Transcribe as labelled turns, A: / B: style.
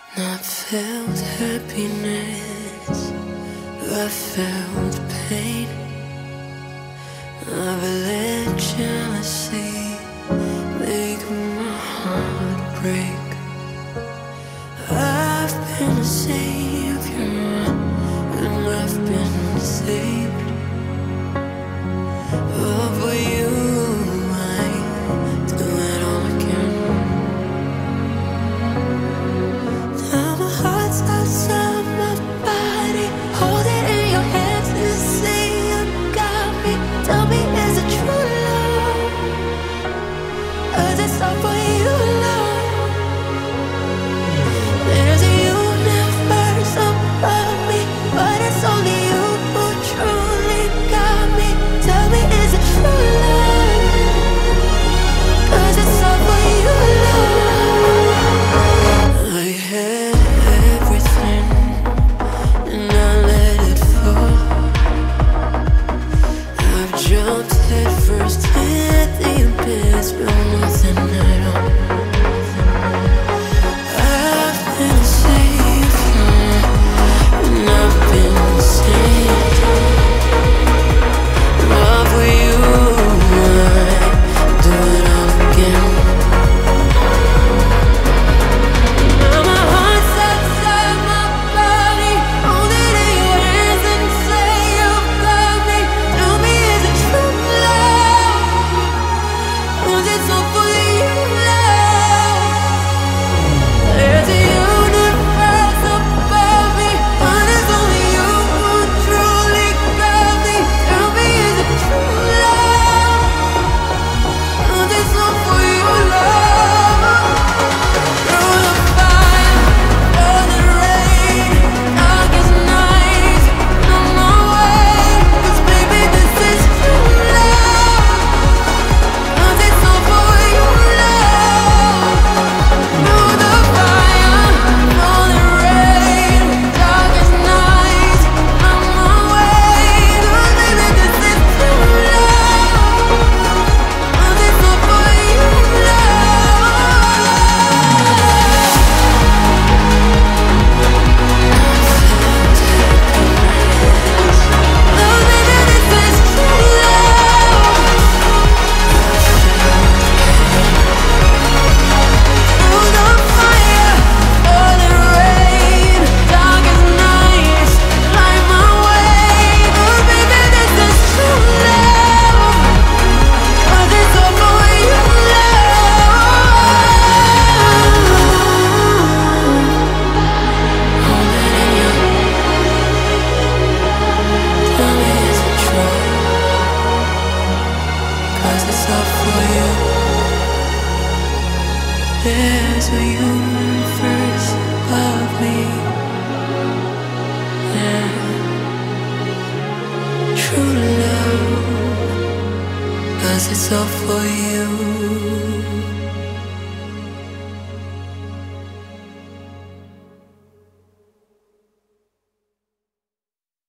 A: I felt happiness, I felt pain. I've let jealousy make my heart break. I've been a savior and I've been saved. Oh, for you, I do it all again. Now my heart's outside my body. Hold it in your hands and say you got me. Tell me, is it true love? Or is it all for you, love? There's a universe above me, but it's only you who truly got me. Tell me, is it true love? 'Cause it's all for you, love. I had everything and I let it fall. I've jumped head first in the abyss, but nothing at all. I've been a savior and I've been saved. Love for you, I do it all again. Now my heart's outside my body. Hold it in your hands and say you got me. Tell me, is it true love? Was it so for you, love? There's a universe above me, but it's only you who truly got me. Tell me, is it true love? Was it so for you, love? Through the fire, through the rain, darkest nights, on my way. 'Cause baby, this is true love. Was it so for you, love? Through the fire, through the rain, darkest nights, on my way. 'Cause baby, this is true love. Was it so for you, love? There's a universe above me, yeah. True love, 'cause it's all for you.